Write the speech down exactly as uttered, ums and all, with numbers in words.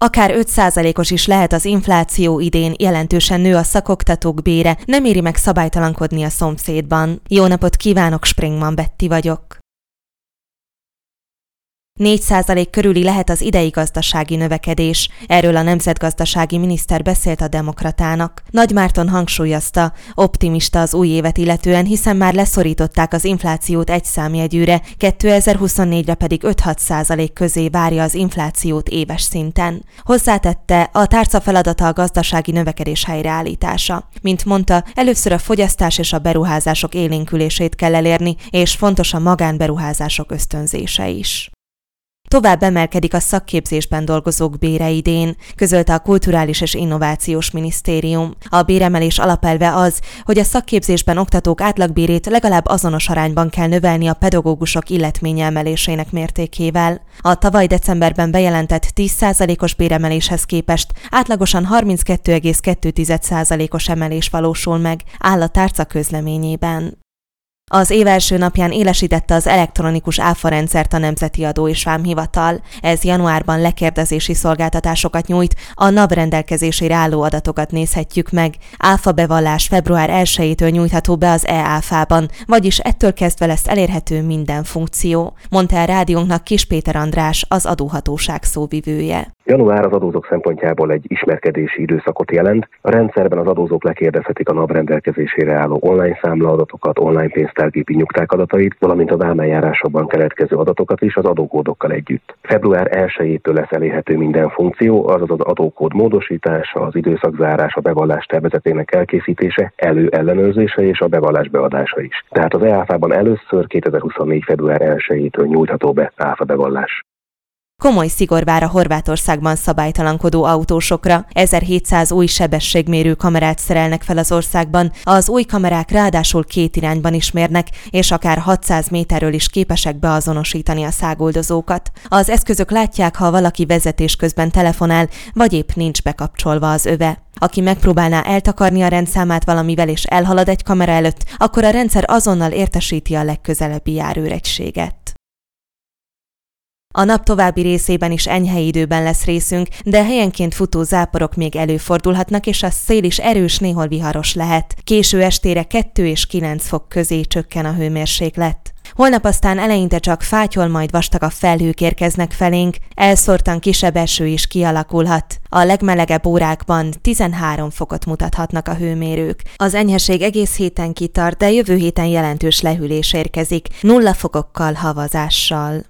Akár öt százalékos is lehet az infláció idén, jelentősen nő a szakoktatók bére, nem éri meg szabálytalankodni a szomszédban. Jó napot kívánok, Springman Betty vagyok. négy százalék körüli lehet az idei gazdasági növekedés. Erről a nemzetgazdasági miniszter beszélt a Demokratának. Nagy Márton hangsúlyozta, optimista az új évet illetően, hiszen már leszorították az inflációt egy számjegyűre, kétezer-huszonnégyre pedig öt-hat százalék közé várja az inflációt éves szinten. Hozzátette, a tárca feladata a gazdasági növekedés helyreállítása. Mint mondta, először a fogyasztás és a beruházások élénkülését kell elérni, és fontos a magánberuházások ösztönzése is. Tovább emelkedik a szakképzésben dolgozók bére idén, közölte a Kulturális és Innovációs Minisztérium. A béremelés alapelve az, hogy a szakképzésben oktatók átlagbérét legalább azonos arányban kell növelni a pedagógusok illetménye emelésének mértékével. A tavaly decemberben bejelentett tíz százalékos béremeléshez képest átlagosan harminckettő egész kettő százalékos emelés valósul meg, áll a tárca közleményében. Az év első napján élesítette az elektronikus áfarendszert a Nemzeti Adó és Vámhivatal. Ez januárban lekérdezési szolgáltatásokat nyújt, a NAV rendelkezésére álló adatokat nézhetjük meg. Áfa bevallás február elsejétől nyújtható be az e-áfában, vagyis ettől kezdve lesz elérhető minden funkció, mondta el rádiónknak Kis Péter András, az adóhatóság szóvivője. Január az adózók szempontjából egy ismerkedési időszakot jelent. A rendszerben az adózók lekérdezhetik a NAV rendelkezésére álló online számlaadatokat, online pénztárgépi nyugták adatait, valamint a vámeljárásokban keletkező adatokat is az adókódokkal együtt. február elsejétől lesz elérhető minden funkció, azaz az adókód módosítása, az időszakzárás, a bevallás tervezetének elkészítése, előellenőrzése és a bevallás beadása is. Tehát az e-áfában először kétezer-huszonnégy. február elsejétől nyújtható be áfa bevallás. Komoly szigor vár a Horvátországban szabálytalankodó autósokra. ezerhétszáz új sebességmérő kamerát szerelnek fel az országban. Az új kamerák ráadásul két irányban is mérnek, és akár hatszáz méterről is képesek beazonosítani a száguldozókat. Az eszközök látják, ha valaki vezetés közben telefonál, vagy épp nincs bekapcsolva az öve. Aki megpróbálná eltakarni a rendszámát valamivel és elhalad egy kamera előtt, akkor a rendszer azonnal értesíti a legközelebbi járőregységet. A nap további részében is enyhe időben lesz részünk, de helyenként futó záporok még előfordulhatnak, és a szél is erős, néhol viharos lehet. Késő estére kettő és kilenc fok közé csökken a hőmérséklet. Holnap aztán eleinte csak fátyol, majd vastagabb felhők érkeznek felénk, elszórtan kisebb eső is kialakulhat. A legmelegebb órákban tizenhárom fokot mutathatnak a hőmérők. Az enyheség egész héten kitart, de jövő héten jelentős lehűlés érkezik, nulla fokokkal, havazással.